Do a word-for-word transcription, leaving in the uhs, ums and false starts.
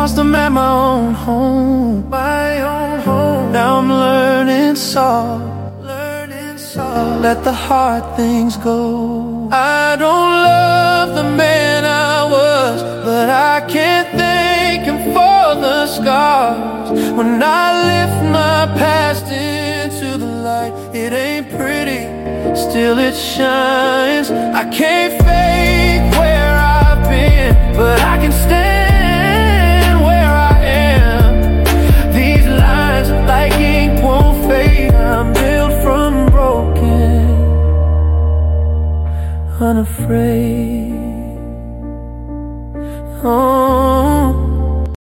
lost them at my own home. My own home. Now I'm learning soft, learning soft. Let the hard things go. I don't love the man I was, but I can't thank him for the scars. When I lift my past into the light, it ain't pretty, still it shines. I can't fake where I've been, but I can stand where I am. These lines like ink won't fade. I'm built from broken, unafraid.